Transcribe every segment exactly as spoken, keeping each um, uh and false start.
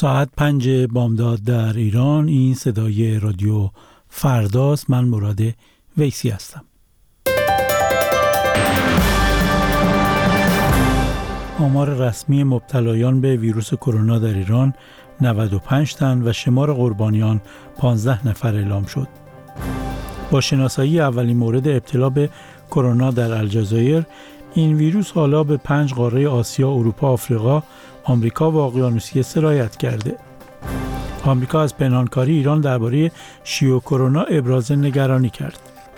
ساعت پنج بامداد در ایران. این صدای رادیو فرداست. من مراد ویسی هستم. آمار رسمی مبتلایان به ویروس کرونا در ایران نود و پنج تن و شمار قربانیان پانزده نفر اعلام شد. با شناسایی اولین مورد ابتلا به کرونا در الجزایر، این ویروس حالا به پنج قاره آسیا، اروپا، آفریقا، آمریکا و اقیانوسیه سرایت کرده. آمریکا از پنهانکاری ایران درباره شیوع کرونا ابراز نگرانی کرد.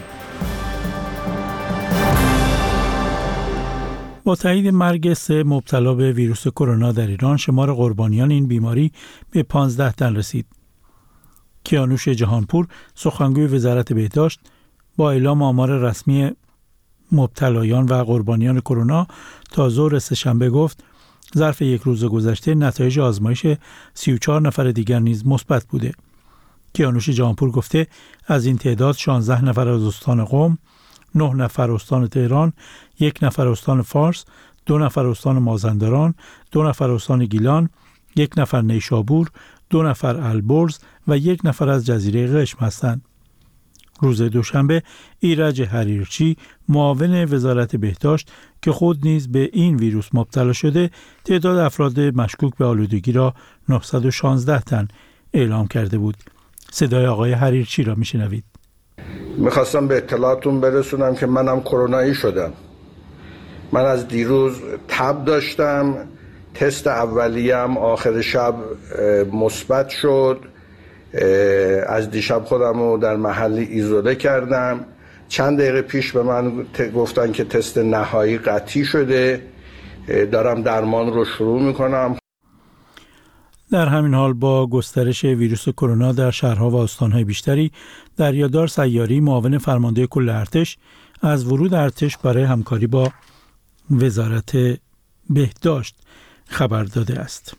با تایید مرگ سه مبتلا به ویروس کرونا در ایران، شمار قربانیان این بیماری به پانزده تن رسید. کیانوش جهانپور، سخنگوی وزارت بهداشت، با اعلام آمار رسمی مبتلایان و قربانیان کرونا تا ظهر سه‌شنبه گفت ظرف یک روز گذشته نتایج آزمایش سی و چهار نفر دیگر نیز مثبت بوده. کیانوش جهانپور گفته از این تعداد شانزده نفر از استان قم، نه نفر استان تهران، یک نفر استان فارس، دو نفر استان مازندران، دو نفر استان گیلان، یک نفر نیشابور، دو نفر البرز و یک نفر از جزیره قشم هستند. روز دوشنبه ایرج حریرچی، معاون وزارت بهداشت که خود نیز به این ویروس مبتلا شده، تعداد افراد مشکوک به آلودگی را نهصد و شانزده تن اعلام کرده بود. صدای آقای حریرچی را میشنوید. میخواستم به اطلاعتون برسونم که منم کرونایی شدم. من از دیروز تب داشتم، تست اولیه‌ام آخر شب مثبت شد. از دیشب خودم رو در محلی ایزوله کردم. چند دقیقه پیش به من گفتن که تست نهایی قطعی شده. دارم درمان رو شروع میکنم. در همین حال با گسترش ویروس کرونا در شهرها و استانهای بیشتری، دریادار سیاری، معاون فرمانده کل ارتش، از ورود ارتش برای همکاری با وزارت بهداشت خبر داده است.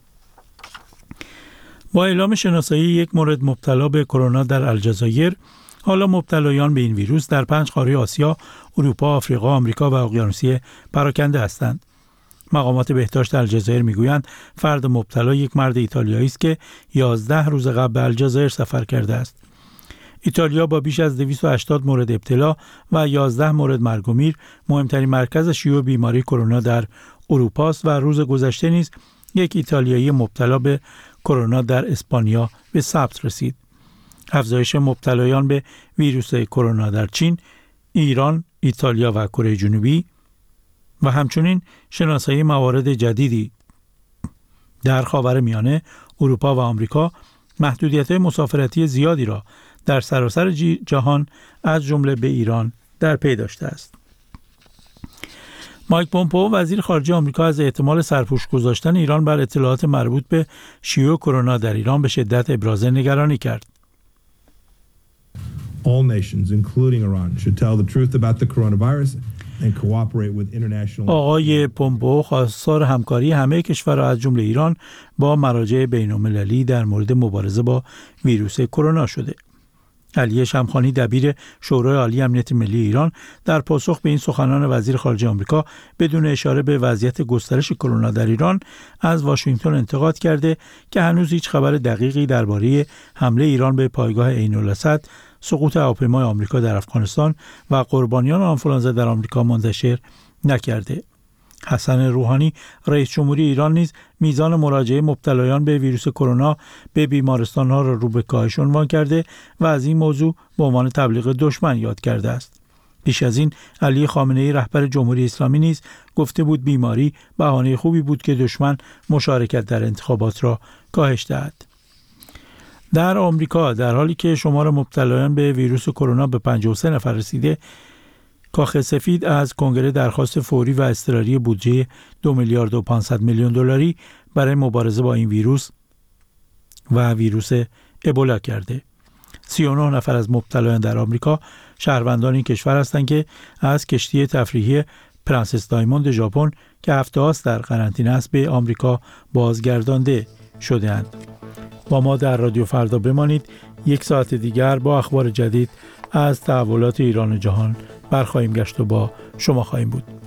با اعلام شناسایی یک مورد مبتلا به کرونا در الجزایر، حالا مبتلایان به این ویروس در پنج قاره آسیا، اروپا، آفریقا، آمریکا و اقیانوسیه پراکنده هستند. مقامات بهداشت الجزایر میگویند فرد مبتلا یک مرد ایتالیایی است که یازده روز قبل به الجزایر سفر کرده است. ایتالیا با بیش از دویست و هشتاد مورد ابتلا و یازده مورد مرگ و میر مهمترین مرکز شیوع بیماری کرونا در اروپا است و روز گذشته نیز یک ایتالیایی مبتلا به کرونا در اسپانیا به ثبت رسید. افزایش مبتلایان به ویروس کرونا در چین، ایران، ایتالیا و کره جنوبی و همچنین شناسایی موارد جدیدی در خاورمیانه، اروپا و آمریکا محدودیت‌های مسافرتی زیادی را در سراسر جهان از جمله به ایران در پی داشته است. مایک پومپئو، وزیر خارجه آمریکا، از احتمال سرپوش گذاشتن ایران بر اطلاعات مربوط به شیوع کرونا در ایران به شدت ابراز نگرانی کرد. All nations, including Iran, should tell the truth about the coronavirus and cooperate with international. آقای پومپئو خواستار همکاری همه کشورها از جمله ایران با مراجع بین‌المللی در مورد مبارزه با ویروس کرونا شده. علی شمخانی، دبیر شورای عالی امنیت ملی ایران، در پاسخ به این سخنان وزیر خارجه آمریکا بدون اشاره به وضعیت گسترش کرونا در ایران از واشنگتن انتقاد کرده که هنوز هیچ خبر دقیقی درباره حمله ایران به پایگاه عین‌الاسد، سقوط هواپیمای آمریکا در افغانستان و قربانیان آنفولانزا در آمریکا منتشر نکرده. حسن روحانی، رئیس جمهوری ایران، نیز میزان مراجعه مبتلایان به ویروس کرونا به بیمارستان‌ها را رو به کاهش عنوان کرده و از این موضوع به عنوان تبلیغ دشمن یاد کرده است. پیش از این علی خامنه‌ای، رهبر جمهوری اسلامی، نیز گفته بود بیماری بهانه خوبی بود که دشمن مشارکت در انتخابات را کاهش دهد. در آمریکا، در حالی که شمار مبتلایان به ویروس کرونا به پنجاه و سه نفر رسیده، کاخ سفید از کنگره درخواست فوری و اضطراری بودجه دو میلیارد و پانصد میلیون دلاری برای مبارزه با این ویروس و ویروس ابولا کرده. سی و نه نفر از مبتلایان در آمریکا شهروندان این کشور هستند که از کشتی تفریحی پرنسس دایموند ژاپن که هفته هاست در قرنطینه است به آمریکا بازگردانده شده‌اند. با ما در رادیو فردا بمانید. یک ساعت دیگر با اخبار جدید از تحولات ایران و جهان برخواهیم گشت و با شما خواهیم بود.